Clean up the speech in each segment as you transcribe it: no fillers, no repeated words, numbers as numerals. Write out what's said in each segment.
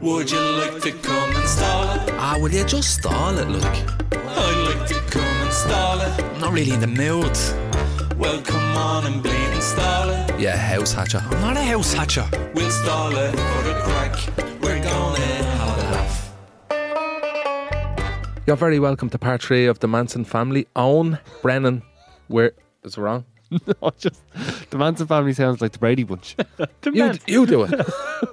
Would you like to come and stall it? Will you just stall it, look? I'd like to come and stall it. I'm not really in the mood. Well, come on and bleed and stall it. Yeah, house hatcher. I'm not a house hatcher. We'll stall it for the crack. We're gonna have a laugh. You're very welcome to part 3 of the Manson family. Owen Brennan, where is it wrong? No, just the Manson family sounds like the Brady Bunch. You do it.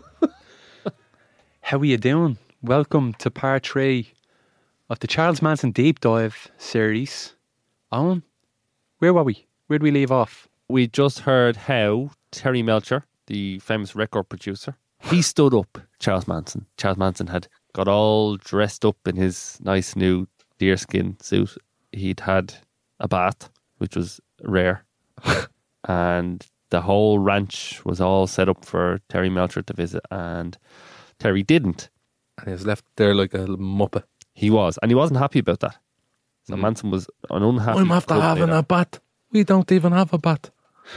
How are you doing? Welcome to part 3 of the Charles Manson Deep Dive series. Owen, where were we? Where did we leave off? We just heard how Terry Melcher, the famous record producer, he stood up Charles Manson. Charles Manson had got all dressed up in his nice new deerskin suit. He'd had a bath, which was rare. And the whole ranch was all set up for Terry Melcher to visit, and Terry didn't. And he was left there like a muppet. He was, and he wasn't happy about that. So Manson was an unhappy. I'm after having a bat. We don't even have a bat.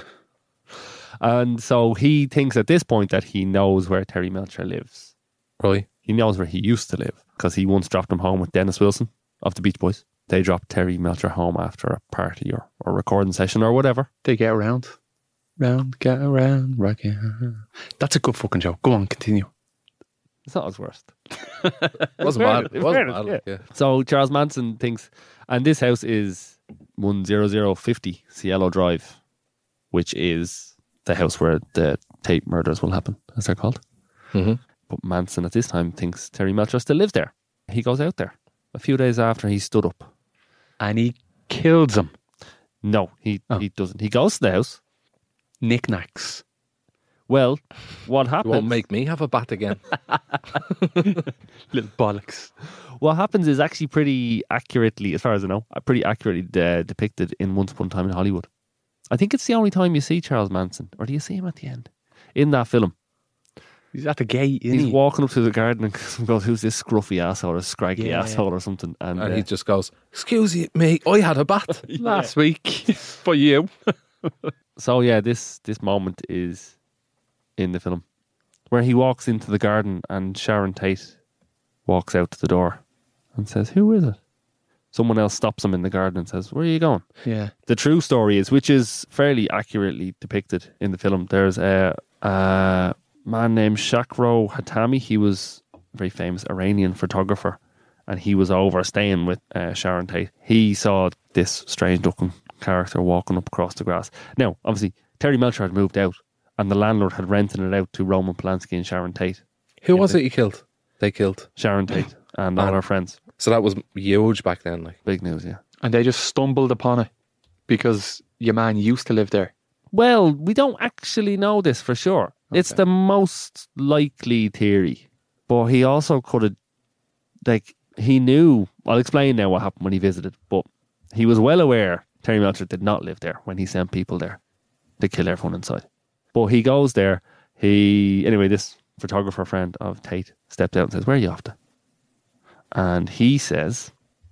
And so he thinks at this point that he knows where Terry Melcher lives. Right. He knows where he used to live because he once dropped him home with Dennis Wilson of the Beach Boys. They dropped Terry Melcher home after a party or recording session or whatever. They get around. Round, get around, rock it. That's a good fucking joke. Go on, continue. It's not his worst. Wasn't bad. It wasn't fairness, bad. yeah. Yeah. So Charles Manson thinks, and this house is 10050 Cielo Drive, which is the house where the Tate murders will happen, as they're called. Mm-hmm. But Manson at this time thinks Terry Melcher still lives there. He goes out there a few days after he stood up. And he kills him. No, he doesn't. He goes to the house. Knickknacks. Well, what You happens? won't make me have a bat again. Little bollocks. What happens is actually pretty accurately, as far as I know, pretty accurately depicted in Once Upon a Time in Hollywood. I think it's the only time you see Charles Manson, or do you see him at the end in that film? He's at the gate, isn't He's he? walking up to the garden and goes, "Who's this scruffy asshole or scraggly Yeah. asshole or something?" And he just goes, "Excuse me, I had a bat." Last week. For you. So yeah, this moment is in the film where he walks into the garden and Sharon Tate walks out to the door and says, "Who is it?" Someone else stops him in the garden and says, "Where are you going?" Yeah. The true story is, which is fairly accurately depicted in the film, there's a man named Shakro Hatami. He was a very famous Iranian photographer, and he was over staying with Sharon Tate. He saw this strange looking character walking up across the grass. Now, obviously, Terry Melcher had moved out, and the landlord had rented it out to Roman Polanski and Sharon Tate. Who was it he killed? They killed. Sharon Tate and all her friends. So that was huge back then. Like, Big news, yeah. And they just stumbled upon it because your man used to live there. Well, we don't actually know this for sure. It's the most likely theory. But he also could have, like, he knew, I'll explain now what happened when he visited, but he was well aware Terry Melcher did not live there when he sent people there to kill everyone inside. But he goes there, anyway, this photographer friend of Tate steps out and says, "Where are you off to?" And he says,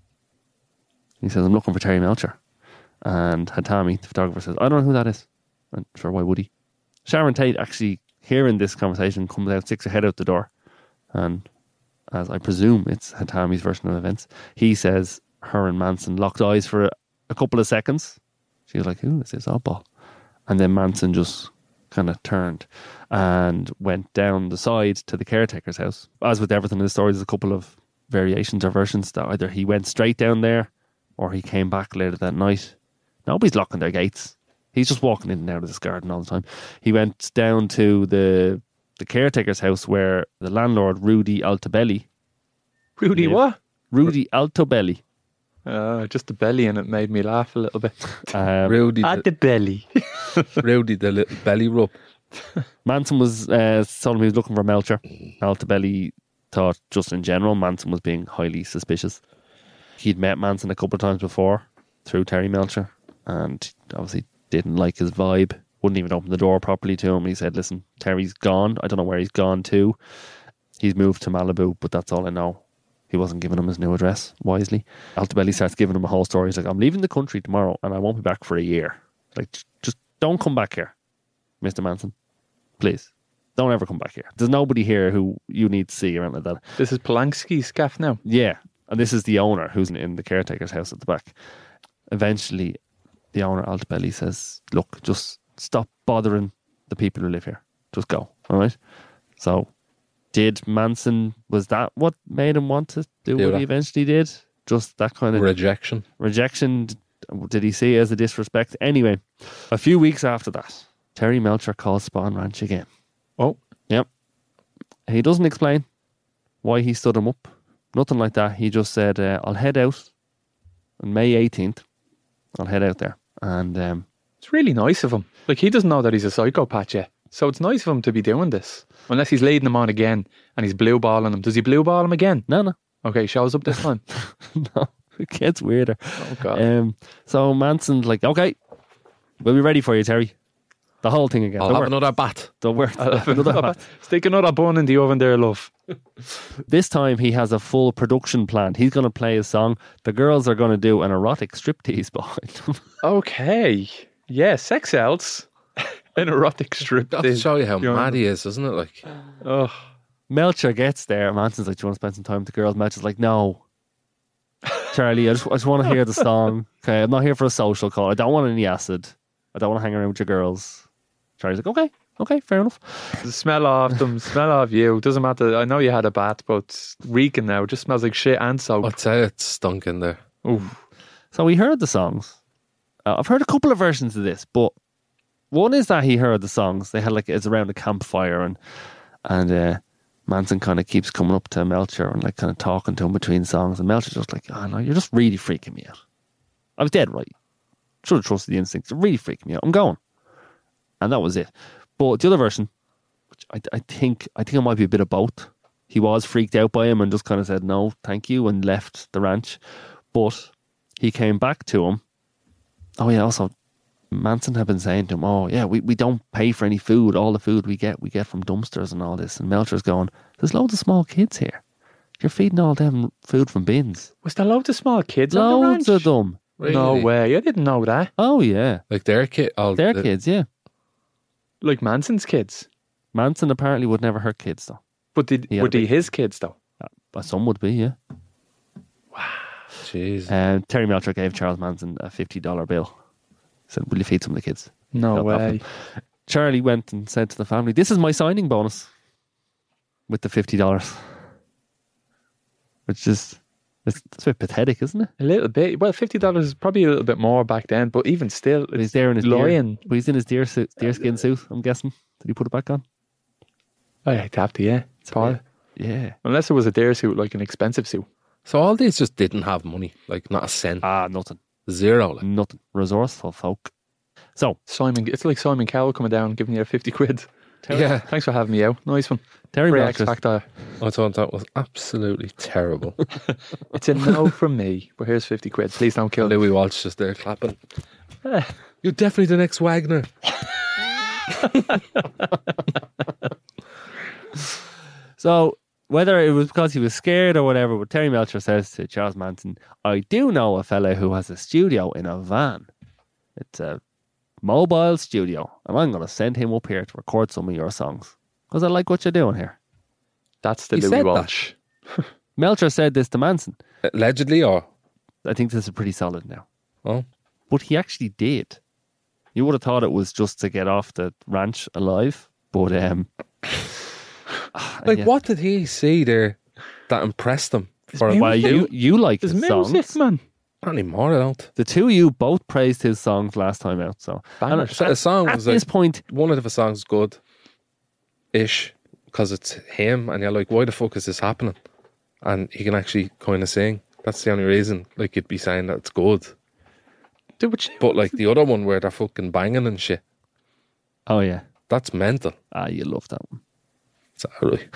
"I'm looking for Terry Melcher." And Hatami, the photographer, says, "I don't know who that is." And sure, why would he? Sharon Tate, actually hearing this conversation, comes out, sticks her head out the door. And as I presume it's Hatami's version of events, he says her and Manson locked eyes for a couple of seconds. She was like, "Who is this oddball?" And then Manson just kind of turned and went down the side to the caretaker's house. As with everything in the story, there's a couple of variations or versions that either he went straight down there or he came back later that night. Nobody's locking their gates. He's just walking in and out of this garden all the time. He went down to the caretaker's house where the landlord, Rudy Altobelli. Rudy Yeah. what? Rudy Altobelli. Just the belly in it made me laugh a little bit. Rudy, At the belly. Rudy, the little belly rub. Manson was told him he was looking for Melcher. Altobelli thought just in general Manson was being highly suspicious. He'd met Manson a couple of times before through Terry Melcher and obviously didn't like his vibe. Wouldn't even open the door properly to him. He said, "Listen, Terry's gone. I don't know where he's gone to. He's moved to Malibu, but that's all I know." He wasn't giving him his new address wisely. Altobelli starts giving him a whole story. He's like, "I'm leaving the country tomorrow and I won't be back for a year. Like, just don't come back here, Mr. Manson. Please." Don't ever come back here. There's nobody here who you need to see or anything like that. This is Polanski's gaff now. Yeah. And this is the owner who's in the caretaker's house at the back. Eventually, the owner, Altobelli, says, look, just stop bothering the people who live here. Just go. All right? So, did Manson, was that what made him want to do what that. he eventually did? Just that kind of Rejection. rejection? Did he see it as a disrespect? Anyway, a few weeks after that, Terry Melcher calls Spawn Ranch again. Oh, Yep. He doesn't explain why he stood him up. Nothing like that. He just said, I'll head out on May 18th. I'll head out there. And it's really nice of him. Like, he doesn't know that he's a psychopath yet. So it's nice of him to be doing this. Unless he's leading him on again and he's blue balling him. Does he blue ball him again? no. Okay, he shows up this time. No. It gets weirder. Oh, God. So Manson's like, okay, we'll be ready for you, Terry. The whole thing again. I'll Don't have worry. another bat. Don't worry. Another bat. Stick another bun in the oven there, love. This time he has a full production plan. He's going to play his song. The girls are going to do an erotic striptease behind him. Okay. Yeah, sex sells. An erotic strip. That'll show you how You're- mad he is, doesn't it? Like, Oh, Melcher gets there. Manson's like, do you want to spend some time with the girls? Melcher's like, no. Charlie, I just want to hear the song. Okay, I'm not here for a social call. I don't want any acid. I don't want to hang around with your girls. Charlie's like, okay, fair enough. the smell of them, smell of you. Doesn't matter. I know you had a bath, but it's reeking now. It just smells like shit and soap. I'd say it stunk in there. So we heard the songs. I've heard a couple of versions of this, but one is that he heard the songs. They had it's around a campfire, and Manson kind of keeps coming up to Melcher and like kind of talking to him between songs, and Melcher's just like, oh no, you're just really freaking me out. I was dead right. Should have trusted the instincts. You're really freaking me out. I'm going, and that was it. But the other version, which I think it might be a bit of both. He was freaked out by him and just kind of said no, thank you, and left the ranch. But he came back to him. Oh yeah, also Manson had been saying to him, oh yeah, we don't pay for any food. All the food we get from dumpsters and all this. And Melcher's going, there's loads of small kids here. You're feeding all them food from bins. Was there loads of small kids on the ranch? Loads of them. No Really? way. I didn't know that. Oh yeah, Like their kid. they're kids, yeah. Like Manson's kids. Manson apparently would never hurt kids though. But He had were a they big- his kids though? But some would be, yeah. Jeez. Terry Melcher gave Charles Manson a $50 bill. Said, will you feed some of the kids? No Help out way. them. Charlie went and said to the family, this is my signing bonus with the $50. Which is, it's a bit pathetic, isn't it? A little bit. Well, $50 is probably a little bit more back then, but even still, But he's it's there in his lying. But he's in his deerskin suit, I'm guessing. Did he put it back on? I'd have to, yeah. It's part. Yeah. Unless it was a deer suit, like an expensive suit. So all these just didn't have money. Like not a cent. Nothing. Zero. Like. Nothing. Resourceful folk. So, Simon, it's like Simon Cowell coming down and giving you 50 quid. Yeah. Thanks for having me out. Nice one. Terry Free X Melcher. Factor. I thought that was absolutely terrible. It's a no from me, but here's 50 quid. Please don't kill me. Louis Walsh just there clapping. You're definitely the next Wagner. So, whether it was because he was scared or whatever, but Terry Melcher says to Charles Manson, I do know a fella who has a studio in a van. It's a mobile studio, and I'm going to send him up here to record some of your songs because I like what you're doing here. That's the He Louis said that. Walsh. Melcher said this to Manson. Allegedly, or I think this is pretty solid now. oh, But he actually did. You would have thought it was just to get off the ranch alive, but like yeah. what did he see there that impressed him? For music. Well, you like There's his music, songs. man. not anymore. I don't. The two of you both praised his songs last time out. So Bangers. So the song at was this like point, one of the songs good, ish, because it's him, and you're like, why the fuck is this happening? And he can actually kind of sing. That's the only reason. Like you'd be saying that it's good. Do what you But like the other one where they're fucking banging and shit, oh yeah, that's mental. you love that one. Sorry.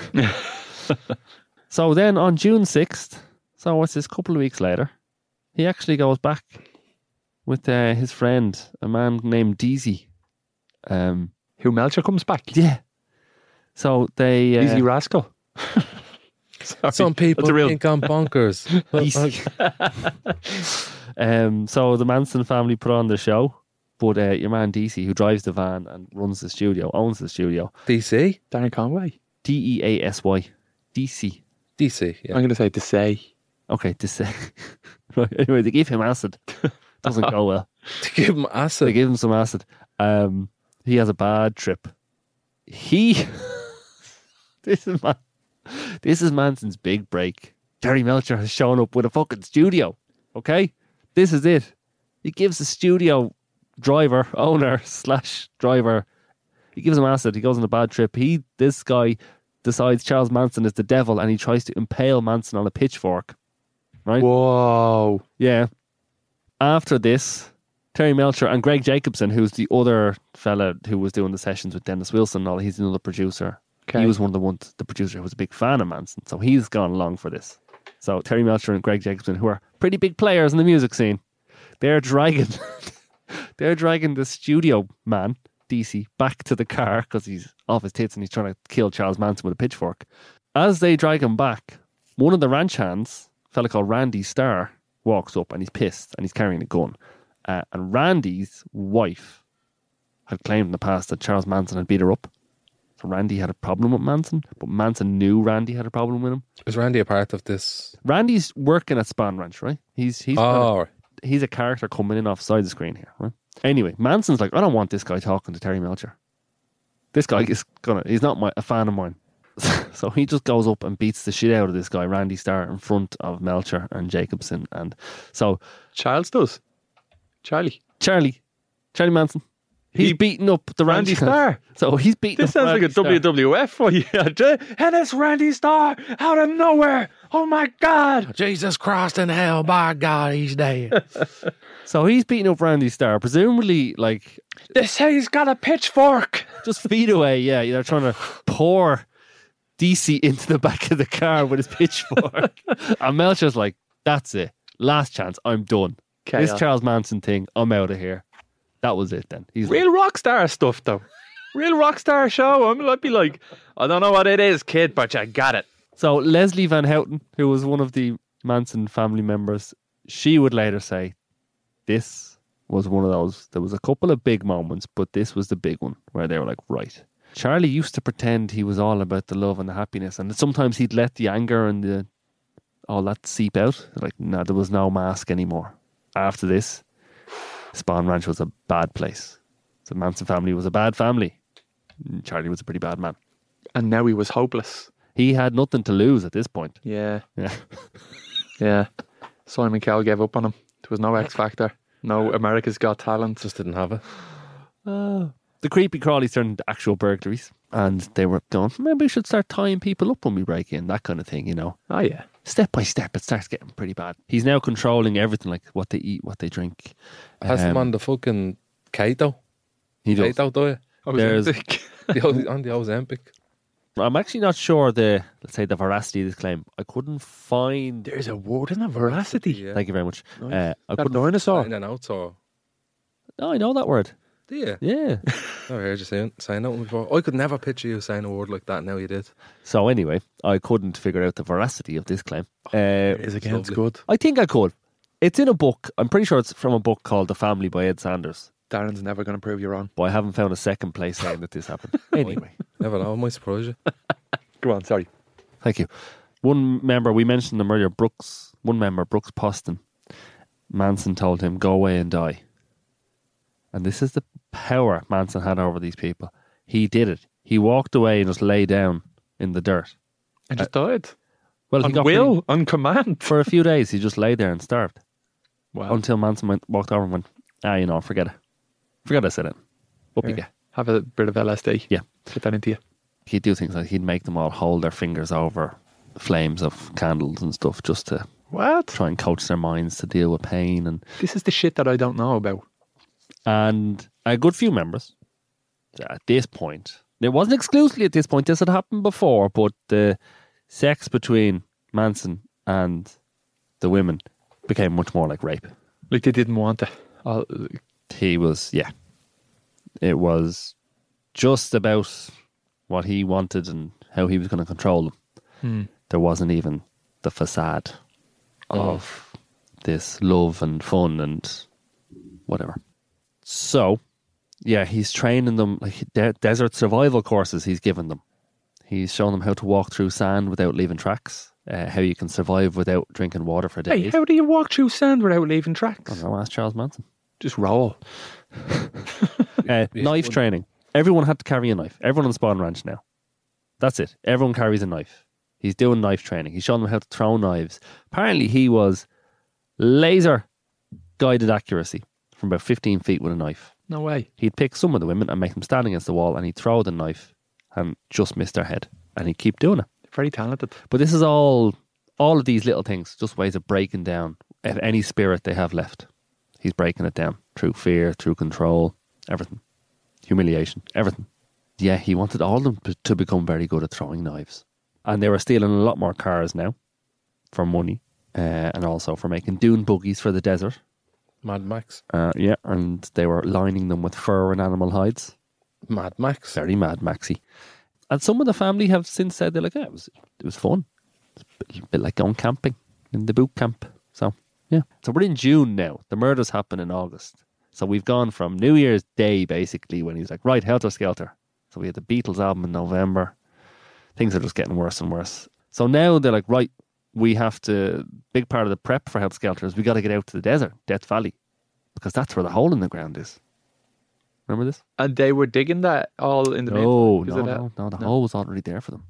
So then on June 6th, so what's this, couple of weeks later, he actually goes back with his friend, a man named Deezy. Hugh Melcher comes back. Yeah. So they... Easy rascal. Sorry. Some people That's a real- think I'm bonkers. so the Manson family put on the show. But your man DC, who drives the van and runs the studio, owns the studio, DC? Darren Conway. DEASY, DC. DC, yeah. I'm going to say to say. Okay, DC. Right, anyway, they give him acid. Doesn't go well. To give him They acid. give him some acid. He has a bad trip. This is Manson's big break. Terry Melcher has shown up with a fucking studio. Okay? This is it. He gives the studio owner/driver, he gives him acid. He goes on a bad trip. This guy decides Charles Manson is the devil and he tries to impale Manson on a pitchfork. Right? Whoa. Yeah. After this, Terry Melcher and Greg Jacobson, who's the other fella who was doing the sessions with Dennis Wilson, and all, he's another producer. Okay. He was one of the producer who was a big fan of Manson, so he's gone along for this. So Terry Melcher and Greg Jacobson, who are pretty big players in the music scene, they're dragging the studio man, DC, back to the car because he's off his tits and he's trying to kill Charles Manson with a pitchfork. As they drag him back, one of the ranch hands, a fella called Randy Starr, walks up and he's pissed and he's carrying a gun. And Randy's wife had claimed in the past that Charles Manson had beat her up. So Randy had a problem with Manson, but Manson knew Randy had a problem with him. Is Randy a part of this? Randy's working at Spawn Ranch, right? He's Oh, a character coming in off the side of the screen here, right? Anyway, Manson's like, I don't want this guy talking to Terry Melcher. This guy he's not a fan of mine. So he just goes up and beats the shit out of this guy, Randy Starr, in front of Melcher and Jacobson. And so Charles does. Charlie Manson, he's beating up the Randy ranch. Starr. So he's beating This up sounds like a Randy Starr. WWF for you. And it's Randy Starr out of nowhere. Oh my God. Jesus Christ in hell, by God, he's dead. So he's beating up Randy Starr, presumably like They say he's got a pitchfork. just feet away. Yeah, they're trying to pour DC into the back of the car with his pitchfork. And Melcher's like, that's it. Last chance. I'm done. Chaos. This Charles Manson thing, I'm out of here. That was it then. He's Real rock star stuff, though. Real rock star show. I'd be like, I don't know what it is, kid, but you got it. So Leslie Van Houten, who was one of the Manson family members, she would later say, this was one of those, there was a couple of big moments, but this was the big one where they were like, right. Charlie used to pretend he was all about the love and the happiness, and sometimes he'd let the anger and all that seep out. Like, no, there was no mask anymore. After this, Spawn Ranch was a bad place. The Manson family was a bad family. Charlie was a pretty bad man. And now he was hopeless. He had nothing to lose at this point. Yeah. Yeah. Yeah. Simon Cowell gave up on him. There was no X Factor. No America's Got Talent. Just didn't have it. The creepy crawlies turned into actual burglaries, and they were going, maybe we should start tying people up when we break in, that kind of thing, you know. Oh, yeah. Step by step, it starts getting pretty bad. He's now controlling everything, like what they eat, what they drink. Has them on the fucking keto? He does. Keto diet? There's- On the Ozempic. I'm actually not sure let's say the veracity of this claim. I couldn't find. There's a word in it, veracity. Yeah. Thank you very much. I That couldn't. dinosaur. In and out, or... Oh, I know that word. Do you? Yeah. Never heard you saying that one before. I could never picture you saying a word like that. Now you did. So anyway, I couldn't figure out the veracity of this claim. It is again. It's lovely. good. I think I could. It's in a book. I'm pretty sure it's from a book called The Family by Ed Sanders. Darren's never going to prove you wrong. But I haven't found a second place saying that this happened. Anyway, Never know. I might surprise you. Go on, sorry. thank you. One member, we mentioned him earlier, Brooks Poston. Manson told him, go away and die. And this is the power Manson had over these people. He did it. He walked away and just lay down in the dirt. And just died. Well, he On got will, on command. for a few days, he just lay there and starved. Wow. Until Manson walked over and went, forget it. Forget I said it. Up you Yeah. get. Have a bit of LSD. Yeah. Get that into you. He'd do things like he'd make them all hold their fingers over flames of candles and stuff just to What? try and coach their minds to deal with pain. This is the shit that I don't know about. And a good few members at this point, it wasn't exclusively at this point, this had happened before, but the sex between Manson and the women became much more like rape. Like they didn't want it. It was just about what he wanted and how he was going to control them. There wasn't even the facade of this love and fun and whatever. So, yeah, he's training them, like desert survival courses he's given them. He's shown them how to walk through sand without leaving tracks, how you can survive without drinking water for days. Hey, how do you walk through sand without leaving tracks? I don't know, ask Charles Manson. Just roll. Knife training. Everyone had to carry a knife. Everyone on Spawn Ranch now. That's it. Everyone carries a knife. He's doing knife training. He's showing them how to throw knives. Apparently he was laser guided accuracy from about 15 feet with a knife. No way. He'd pick some of the women and make them stand against the wall, and he'd throw the knife and just miss their head. And he'd keep doing it. Very talented. But this is all of these little things, just ways of breaking down any spirit they have left. He's breaking it down through fear, through control, everything. Humiliation, everything. Yeah, he wanted all of them to become very good at throwing knives. And they were stealing a lot more cars now for money and also for making dune buggies for the desert. Mad Max. Yeah, and they were lining them with fur and animal hides. Mad Max. Very Mad Maxy. And some of the family have since said they're like, yeah, it was fun. It's a bit like going camping in the boot camp. So, yeah. So we're in June now. The murders happen in August. So we've gone from New Year's Day, basically, when he's like, right, Helter Skelter. So we had the Beatles album in November. Things are just getting worse and worse. So now they're like, right, we have to, big part of the prep for Helter Skelter is we got to get out to the desert, Death Valley, because that's where the hole in the ground is. Remember this? And they were digging that all in the No, meantime? the hole was already there for them.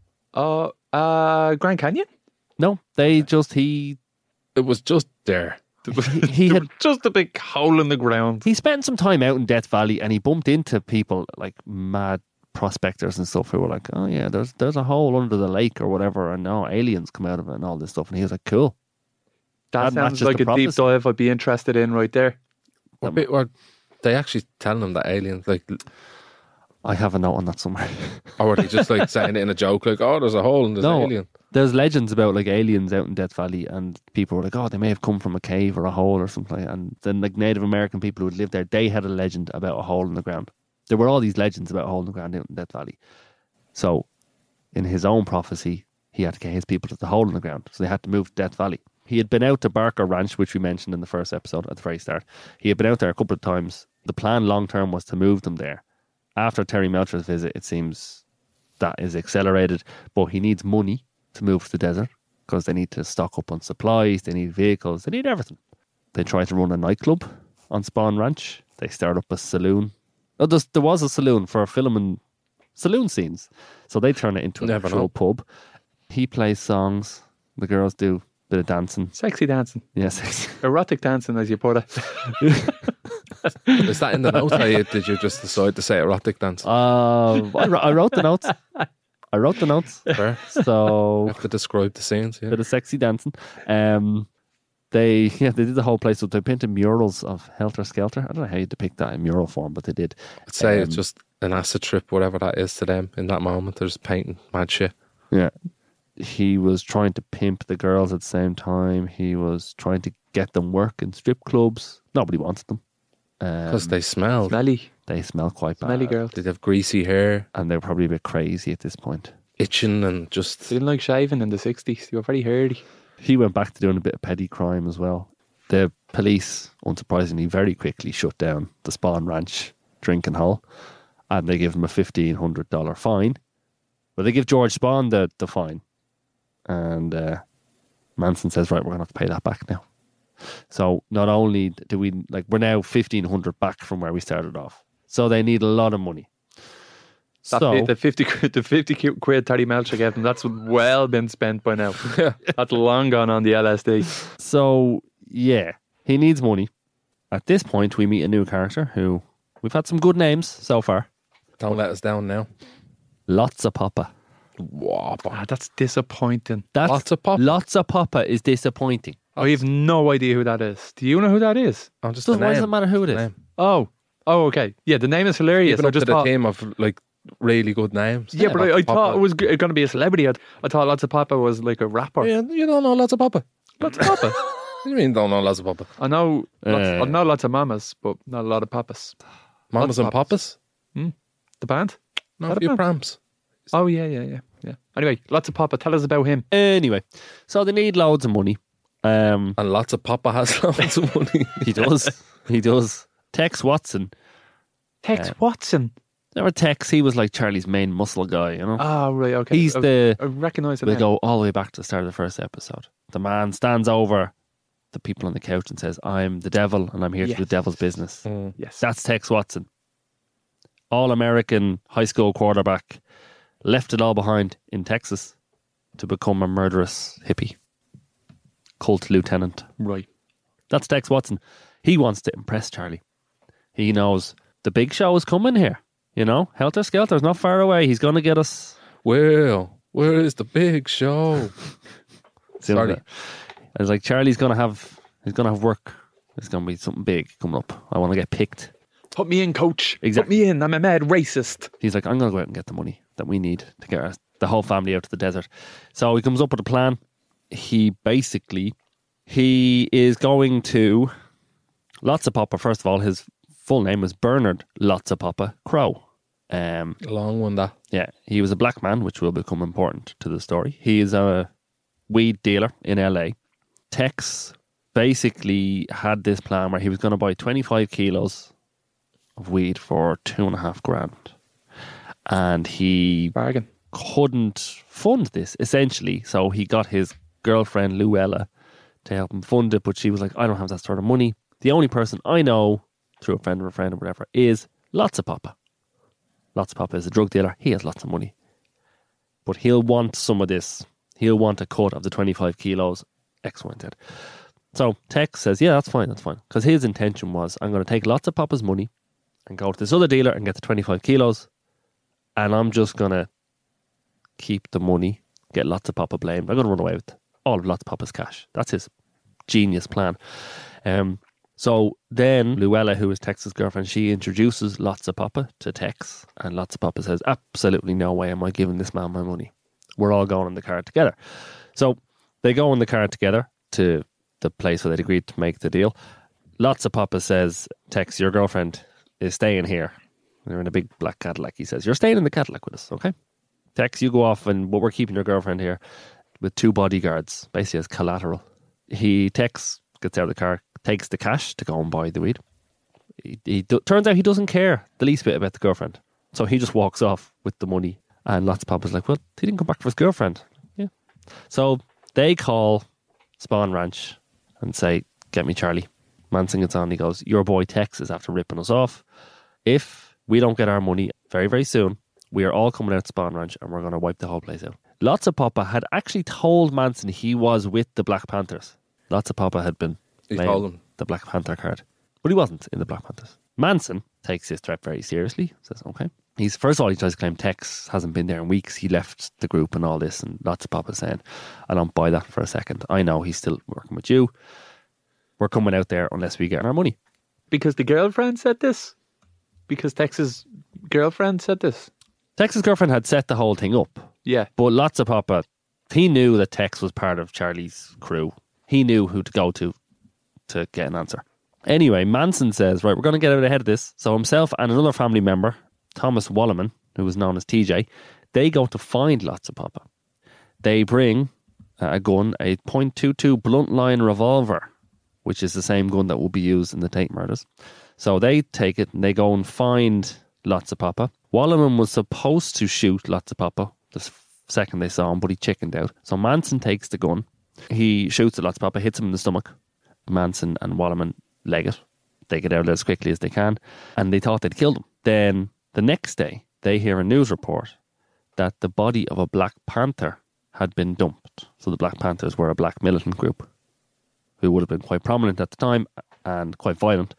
Grand Canyon? No, they just, It was just there. he had Just a big hole in the ground. he spent some time out in Death Valley and he bumped into people like mad prospectors and stuff who were like, oh yeah, there's a hole under the lake or whatever, and now aliens come out of it and all this stuff. And he was like, cool. That That sounds matches like the a deep prophecy. dive I'd be interested in right there. Or they actually telling them that aliens, like, I have a note on that somewhere. or were they just like saying it in a joke, like, oh, there's a hole and there's an alien. There's legends about like aliens out in Death Valley, and people were like, oh, they may have come from a cave or a hole or something like that. And then like Native American people who had lived there, they had a legend about a hole in the ground. There were all these legends about a hole in the ground out in Death Valley. So in his own prophecy, he had to get his people to the hole in the ground. So they had to move to Death Valley. He had been out to Barker Ranch, which we mentioned in the first episode at the very start. He had been out there a couple of times. The plan long term was to move them there. After Terry Melcher's visit, it seems that is accelerated, but he needs money to move to the desert because they need to stock up on supplies, they need vehicles, they need everything. They try to run a nightclub on Spawn Ranch. They start up a saloon. Oh, there was a saloon for filming saloon scenes. So they turn it into an Never actual know. pub. He plays songs. The girls do a bit of dancing. Sexy dancing. Yes. Erotic dancing, as you put it. Is that in the notes? Or did you just decide to say erotic dance? I wrote the notes. Fair. So You have to describe the scenes, yeah. bit of sexy dancing. They did the whole place. So they painted murals of Helter Skelter. I don't know how you depict that in mural form, but they did. I'd say it's just an acid trip, whatever that is to them in that moment. They're just painting mad shit. Yeah. He was trying to pimp the girls at the same time. He was trying to get them work in strip clubs. Nobody wanted them. Because they smell. Smelly. They smell quite bad. Smelly girl. They have greasy hair, And they're probably a bit crazy at this point. itching, and just They didn't like shaving in the 60s. They were very hardy. He went back to doing a bit of petty crime as well. The police, unsurprisingly, very quickly shut down the Spawn Ranch drinking hole, and they give him a $1,500 fine. But they give George Spawn the fine. And Manson says, right, we're going to have to pay that back now. So not only do we, like, we're now 1,500 back from where we started off. So they need a lot of money. The 50 quid Terry Melcher gave them, that's well been spent by now. That's long gone on the LSD. So, yeah, he needs money. At this point, we meet a new character who, we've had some good names so far. don't let us down now. Lots of Papa. Ah, that's disappointing. That's, Lots of Papa? Lots of Papa is disappointing. I have no idea who that is. Do you know who that is? I'm just Why does it matter who it is? Name. Oh, okay. Yeah, the name is hilarious. Even I up to just the thought, team of like really good names. yeah, but Lots I of thought Papa. it was going to be a celebrity. I thought Lots of Papa was like a rapper. Yeah, you don't know lots of Papa. Lots of Papa. What do you mean don't know lots of Papa? I know lots of mamas, but not a lot of papas. Mamas of and Papas? The band? No, That a few band? prams. Oh, yeah. Anyway, Lots of Papa. Tell us about him. Anyway, so they need loads of money. And lots of Papa has loads of money. He does. He does. Tex Watson Tex Watson. Remember Tex? He was like Charlie's main muscle guy, you know? Oh, right, okay. He's I recognise it We'll now. go all the way back to the start of the first episode. The man stands over the people on the couch and says, I'm the devil and I'm here to do Yes. devil's business. Yes. That's Tex Watson. All-American high school quarterback. Left it all behind in Texas to become a murderous hippie. Cult lieutenant. Right. That's Tex Watson. He wants to impress Charlie. He knows the big show is coming here. You know, Helter Skelter's not far away. He's going to get us. Well, where is the big show? Sorry. I was like, Charlie's going to have work. There's going to be something big coming up. I want to get picked. Put me in, coach. Exactly. Put me in. I'm a mad racist. He's like, I'm going to go out and get the money that we need to get the whole family out to the desert. So he comes up with a plan. He is going to Lotsapapa. First of all, his full name was Bernard Lotsapapa Crow. Long one, that. Yeah, he was a black man, which will become important to the story. He is a weed dealer in LA. Tex basically had this plan where he was going to buy 25 kilos of weed for $2,500. And he Bargain. couldn't fund this, essentially. So he got his girlfriend, Luella, to help him fund it. But she was like, I don't have that sort of money. The only person I know, through a friend of a friend or whatever, is Lotsapapa. Lotsapapa is a drug dealer. He has lots of money. But he'll want some of this. He'll want a cut of the 25 kilos, X, Y, and Z. So Tex says, yeah, that's fine. Because his intention was, I'm going to take Lotsapapa's money and go to this other dealer and get the 25 kilos. And I'm just going to keep the money, get Lotsapapa blamed. I'm going to run away with all of Lotsapapa's cash. That's his genius plan. So then Luella, who is Tex's girlfriend, she introduces Lotsapapa to Tex. And Lotsapapa says, absolutely no way am I giving this man my money. We're all going in the car together. So they go in the car together to the place where they'd agreed to make the deal. Lotsapapa says, Tex, your girlfriend is staying here. They're in a big black Cadillac. He says, you're staying in the Cadillac with us, okay? Tex, you go off, but we're keeping your girlfriend here with 2 bodyguards, basically as collateral. Tex gets out of the car, takes the cash to go and buy the weed. Turns out he doesn't care the least bit about the girlfriend. So he just walks off with the money. And Lotsapapa's like, well, he didn't come back for his girlfriend. Yeah. So they call Spawn Ranch and say, get me Charlie. Manson gets on. He goes, your boy Tex is after ripping us off. If we don't get our money very, very soon, we are all coming out to Spawn Ranch and we're going to wipe the whole place out. Lotsapapa had actually told Manson he was with the Black Panthers. Lotsapapa had been He playing told him. the Black Panther card. But he wasn't in the Black Panthers. Manson takes his threat very seriously. Says, okay. First of all, he tries to claim Tex hasn't been there in weeks. He left the group and all this. And Lotsapapa saying, I don't buy that for a second. I know he's still working with you. We're coming out there unless we get our money. Because the girlfriend said this? Because Tex's girlfriend said this? Tex's girlfriend had set the whole thing up. Yeah. But Lotsapapa, he knew that Tex was part of Charlie's crew. He knew who to go to get an answer. Anyway, Manson says, right, we're going to get out ahead of this. So himself and another family member, Thomas Wallerman, who was known as TJ, they go to find Lotsapapa. They bring a gun, a .22 blunt line revolver, which is the same gun that will be used in the Tate murders. So they take it and they go and find Lotsapapa. Wallerman was supposed to shoot Lotsapapa the second they saw him, but he chickened out. So Manson takes the gun. He shoots at Lotsapapa, hits him in the stomach. Manson and Wallerman leg it. They get out as quickly as they can. And they thought they'd killed him. Then the next day, they hear a news report that the body of a Black Panther had been dumped. So the Black Panthers were a black militant group who would have been quite prominent at the time and quite violent.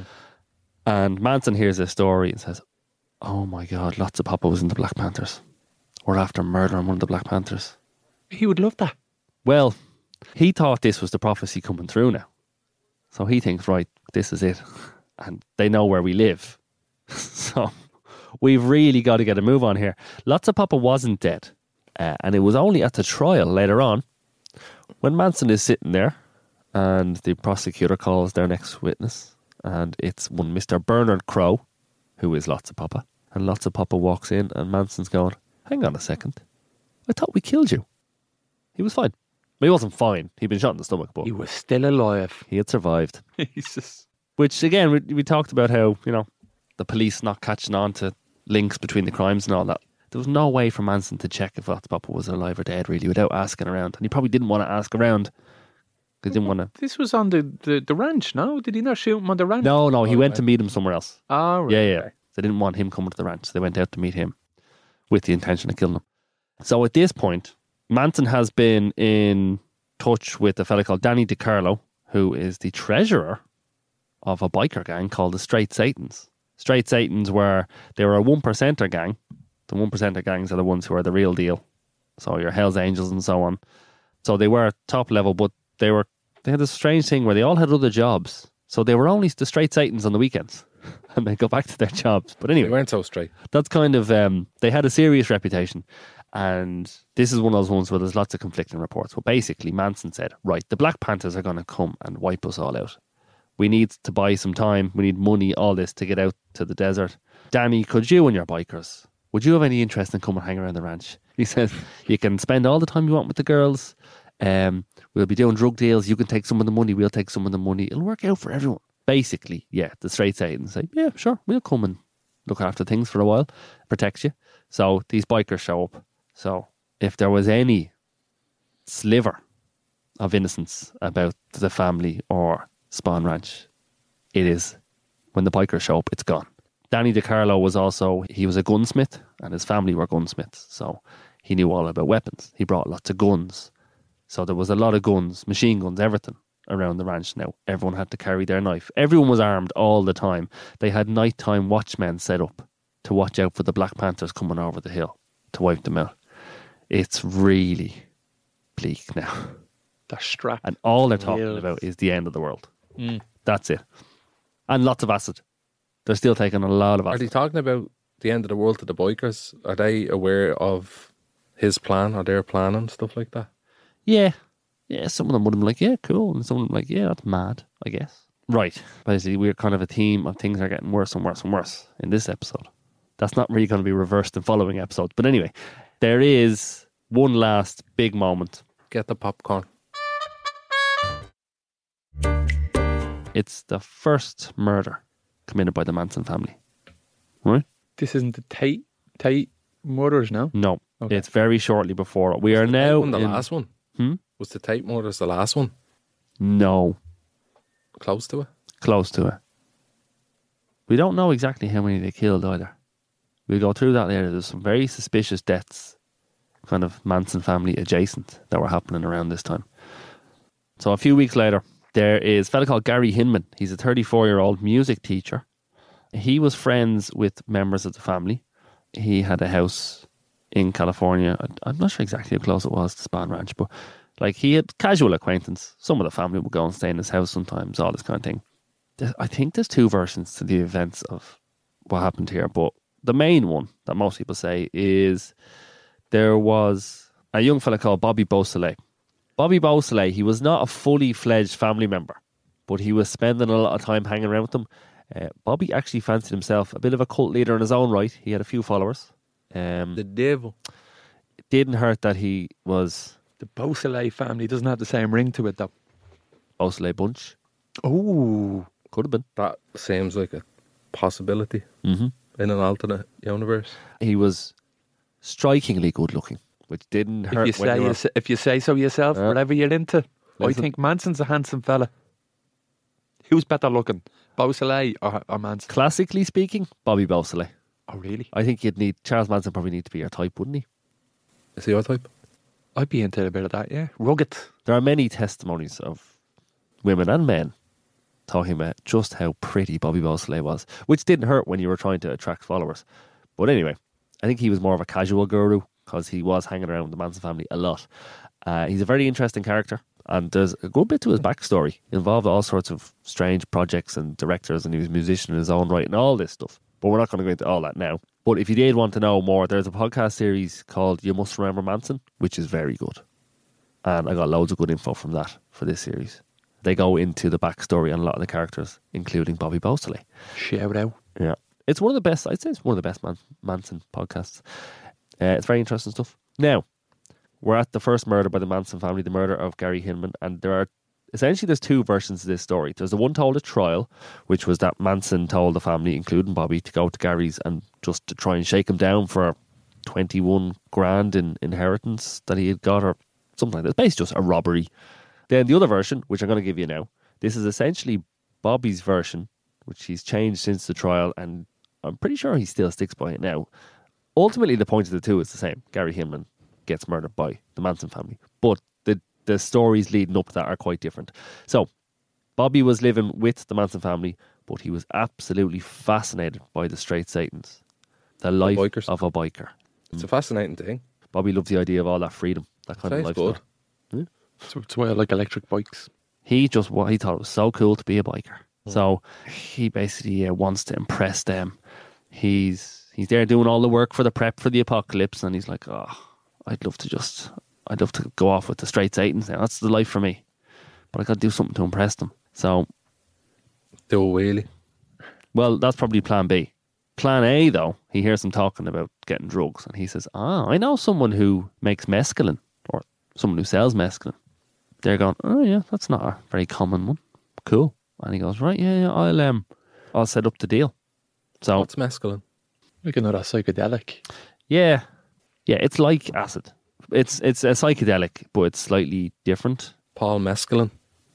And Manson hears this story and says, oh my God, Lotsapapa was in the Black Panthers. We're after murdering one of the Black Panthers. He would love that. Well, he thought this was the prophecy coming through now. So he thinks, right, this is it. And they know where we live. So we've really got to get a move on here. Lotsapapa wasn't dead. And it was only at the trial later on when Manson is sitting there and the prosecutor calls their next witness. And it's one Mr. Bernard Crow, who is Lotsapapa. And Lotsapapa walks in and Manson's going, hang on a second. I thought we killed you. He was fine. But he wasn't fine. He'd been shot in the stomach, but He was still alive. he had survived. Jesus. Which, again, we talked about how, the police not catching on to links between the crimes and all that. There was no way for Manson to check if Otto was alive or dead, really, without asking around. And he probably didn't want to ask around. He didn't want to. This was on the ranch, no? Did he not shoot him on the ranch? No, he went to meet him somewhere else. Oh, right. Yeah. They didn't want him coming to the ranch. They went out to meet him with the intention of killing him. So at this point, Manson has been in touch with a fella called Danny DiCarlo, who is the treasurer of a biker gang called the Straight Satans. Straight Satans they were a 1%er gang. The 1%er gangs are the ones who are the real deal. So your Hells Angels and so on. So they were top level, but they had this strange thing where they all had other jobs. So they were only the Straight Satans on the weekends. And they go back to their jobs. But anyway, They weren't so straight. that's kind of, they had a serious reputation. And this is one of those ones where there's lots of conflicting reports. Well, basically, Manson said, right, the Black Panthers are going to come and wipe us all out. We need to buy some time. We need money, all this, to get out to the desert. Danny, could you and your bikers, would you have any interest in coming and hang around the ranch? He says, you can spend all the time you want with the girls. We'll be doing drug deals. You can take some of the money. We'll take some of the money. It'll work out for everyone. Basically, yeah, the Straight Satans say, yeah, sure, we'll come and look after things for a while, protect you. So these bikers show up. So if there was any sliver of innocence about the family or Spawn Ranch, it is when the bikers show up, it's gone. Danny DiCarlo he was a gunsmith, and his family were gunsmiths. So he knew all about weapons. He brought lots of guns. So there was a lot of guns, machine guns, everything around the ranch now. Everyone had to carry their knife. Everyone was armed all the time. They had nighttime watchmen set up to watch out for the Black Panthers coming over the hill to wipe them out. It's really bleak now. They're strapped. And all they're talking Real. about is the end of the world. That's it. And lots of acid. They're still taking a lot of Are they acid. talking about the end of the world to the bikers? Are they aware of his plan or their plan and stuff like that? Yeah. Yeah, some of them would have been like, yeah, cool. And some of them like, yeah, that's mad, I guess. Right. Basically, we're kind of a theme of things are getting worse and worse and worse in this episode. That's not really going to be reversed in following episodes. But anyway, there is one last big moment. Get the popcorn. It's the first murder committed by the Manson family. Right? This isn't the Tate murders now. No. Okay. It's very shortly before. We are now The in... last one? Hmm? Was the Tate murders the last one? No. Close to it? Close to it. We don't know exactly how many they killed either. We'll go through that later. There's some very suspicious deaths, kind of Manson family adjacent, that were happening around this time. So a few weeks later, there is a fella called Gary Hinman. He's a 34-year-old music teacher. He was friends with members of the family. He had a house in California. I'm not sure exactly how close it was to Spawn Ranch, but like he had casual acquaintance. Some of the family would go and stay in his house sometimes, all this kind of thing. I think there's two versions to the events of what happened here, but the main one that most people say is there was a young fella called Bobby Beausoleil. Bobby Beausoleil, he was not a fully fledged family member, but he was spending a lot of time hanging around with them. Bobby actually fancied himself a bit of a cult leader in his own right. He had a few followers. The devil. It didn't hurt that he was The Beausoleil family doesn't have the same ring to it, though. Beausoleil Bunch. Oh, Could have been. That seems like a possibility Mm-hmm. in an alternate universe. He was strikingly good looking, which didn't hurt. if you say so yourself, Yeah. whatever you're into. I Listen. think Manson's a handsome fella. Who's better looking, Beausoleil or Manson? Classically speaking, Bobby Beausoleil. Oh, really? I think Charles Manson probably need to be your type, wouldn't he? Is he your type? I'd be into a bit of that, yeah. Rugged. There are many testimonies of women and men talking about just how pretty Bobby Beausoleil was, which didn't hurt when you were trying to attract followers. But anyway, I think he was more of a casual guru because he was hanging around with the Manson family a lot. He's a very interesting character, and there's a good bit to his backstory. He involved all sorts of strange projects and directors, and he was a musician in his own right and all this stuff. But we're not going to go into all that now. But if you did want to know more, there's a podcast series called You Must Remember Manson, which is very good. And I got loads of good info from that for this series. They go into the backstory on a lot of the characters, including Bobby Beausoleil. Shout out. Yeah. It's one of the best, I'd say it's one of the best Manson podcasts. It's very interesting stuff. Now, we're at the first murder by the Manson family, the murder of Gary Hinman, and there are essentially there's two versions of this story. There's the one told at trial, which was that Manson told the family, including Bobby, to go to Gary's and just to try and shake him down for 21 grand in inheritance that he had got, or something like that. It's basically just a robbery. Then the other version, which I'm going to give you now, this is essentially Bobby's version, which he's changed since the trial, and I'm pretty sure he still sticks by it now. Ultimately, the point of the two is the same. Gary Hinman gets murdered by the Manson family. But the stories leading up to that are quite different. So, Bobby was living with the Manson family, but he was absolutely fascinated by the Straight Satans. The life bikers. of a biker. It's a fascinating thing. Bobby loves the idea of all that freedom, that kind of Sounds lifestyle. good. So it's why I like electric bikes. He thought it was so cool to be a biker. So he basically wants to impress them. He's there doing all the work for the prep for the apocalypse, and he's like, oh, I'd love to go off with the Straight Satans now. That's the life for me. But I got to do something to impress them. So, Do a wheelie. well, that's probably plan B. Plan A, though, he hears them talking about getting drugs, and he says, I know someone who makes mescaline, or someone who sells mescaline. They're going, oh yeah, that's not a very common one. Cool. And he goes, right, yeah, I'll set up the deal. So What's mescaline? Like another psychedelic. yeah, it's like acid. It's a psychedelic, but it's slightly different. Paul Mescaline.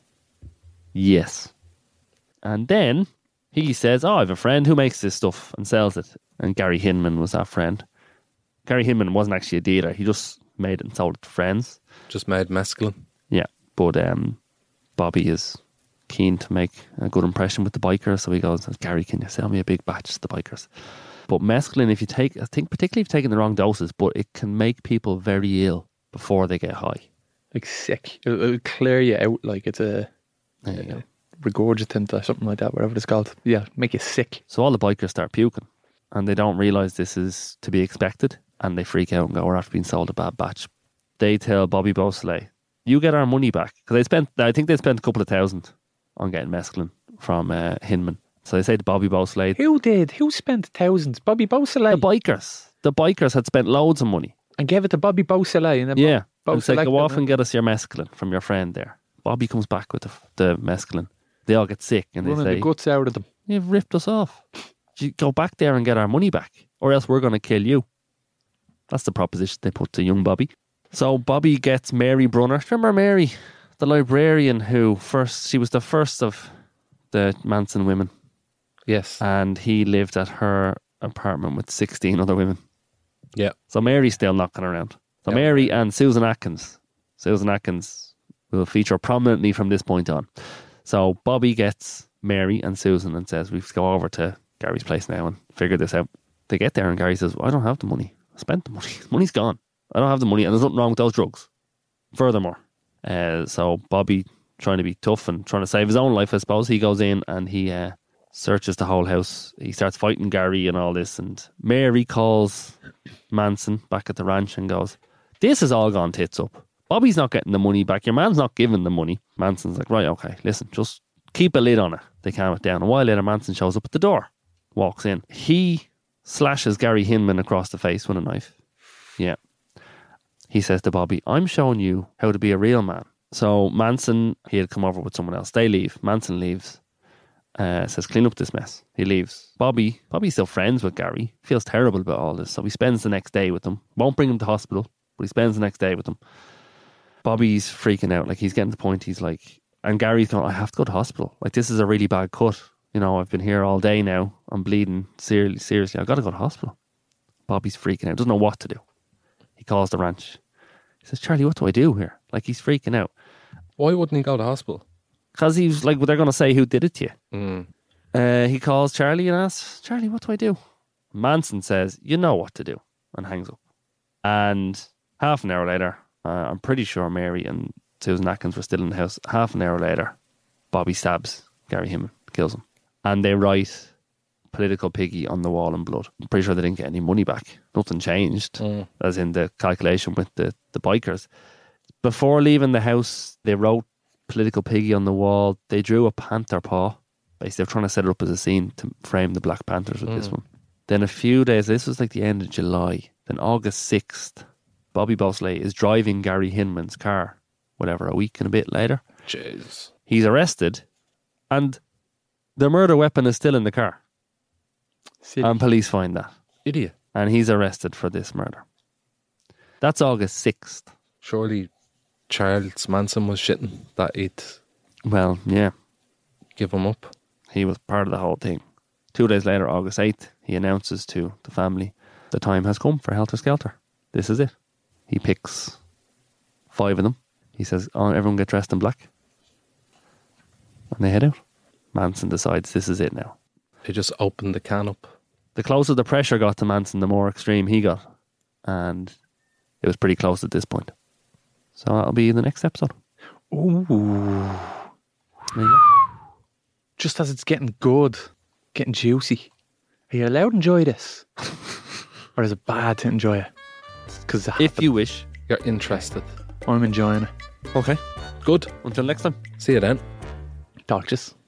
Yes. And then he says, I have a friend who makes this stuff and sells it. And Gary Hinman was that friend. Gary Hinman wasn't actually a dealer. He just made it and sold it to friends. Just made mescaline. Yeah. But Bobby is keen to make a good impression with the bikers. So he goes, Gary, can you sell me a big batch to the bikers? But mescaline, if you take, I think particularly if you're taking the wrong doses, but it can make people very ill before they get high. Like sick. It'll clear you out like it's a There you go. regurgitant or something like that, whatever it's called. Yeah, make you sick. So all the bikers start puking and they don't realise this is to be expected, and they freak out and go, we're after being sold a bad batch. They tell Bobby Beausoleil, you get our money back. Because I think they spent a couple of $1,000 on getting mescaline from Hinman. So they say to Bobby Beausoleil, Who did? Who spent thousands? Bobby Beausoleil. the bikers had spent loads of money. And gave it to Bobby Beausoleil. And then Yeah. Bo And say, go selected off it. and get us your mescaline from your friend there. Bobby comes back with the mescaline. They all get sick and they Running say, the guts out of them. you've ripped us off. You go back there and get our money back, or else we're going to kill you. That's the proposition they put to young Bobby. So Bobby gets Mary Brunner. Do you remember Mary, the librarian she was the first of the Manson women, Yes. and he lived at her apartment with 16 other women. Yeah. So Mary's still knocking around. So Yeah. Mary and Susan Atkins. Susan Atkins will feature prominently from this point on. So Bobby gets Mary and Susan and says, we have to go over to Gary's place now and figure this out. They get there and Gary says, I don't have the money. I spent the money. The money's gone. I don't have the money, and there's nothing wrong with those drugs. Furthermore, so Bobby, trying to be tough and trying to save his own life, I suppose, he goes in and he searches the whole house. He starts fighting Gary and all this, and Mary calls Manson back at the ranch and goes, this has all gone tits up. Bobby's not getting the money back. Your man's not giving the money. Manson's like, right, okay, listen, just keep a lid on it. They calm it down. A while later, Manson shows up at the door, walks in. He slashes Gary Hinman across the face with a knife. Yeah. He says to Bobby, I'm showing you how to be a real man. So Manson, he had come over with someone else. They leave. Manson leaves. Says, clean up this mess. He leaves. Bobby's still friends with Gary. Feels terrible about all this. So he spends the next day with them. Won't bring him to hospital, but he spends the next day with them. Bobby's freaking out. Like, he's getting to the point, he's like, and Gary's going, I have to go to hospital. Like, this is a really bad cut. You know, I've been here all day now. I'm bleeding seriously. I've got to go to hospital. Bobby's freaking out. Doesn't know what to do. He calls the ranch. He says, Charlie, what do I do here? Like, he's freaking out. Why wouldn't he go to hospital? Because he's like, well, they're going to say who did it to you. Mm. He calls Charlie and asks, Charlie, what do I do? Manson says, you know what to do, and hangs up. And half an hour later, I'm pretty sure Mary and Susan Atkins were still in the house. Half an hour later, Bobby stabs Gary Hinman, kills him. And they write political piggy on the wall in blood. I'm pretty sure they didn't get any money back. Nothing changed, as in the calculation with the bikers. Before leaving the house, they wrote political piggy on the wall. They drew a panther paw. Basically, they're trying to set it up as a scene to frame the Black Panthers with this one. Then a few days, this was like the end of July. Then August 6th, Bobby Beausoleil is driving Gary Hinman's car, whatever, a week and a bit later. Jeez. He's arrested, and the murder weapon is still in the car. Silly. And police find that. Idiot. And he's arrested for this murder. That's August 6th. Surely Charles Manson was shitting that he'd Well, yeah, give him up. he was part of the whole thing. 2 days later, August 8th, he announces to the family, the time has come for Helter Skelter. This is it. He picks 5 of them. He says, oh, everyone get dressed in black. And they head out. Manson decides this is it now. They just opened the can up. The closer the pressure got to Manson, the more extreme he got. And it was pretty close at this point. So that'll be the next episode. Ooh. There you go. Just as it's getting good, getting juicy. Are you allowed to enjoy this? Or is it bad to enjoy it? Because If you wish. You're interested. I'm enjoying it. Okay. Good. Until next time. See you then. Talk to you.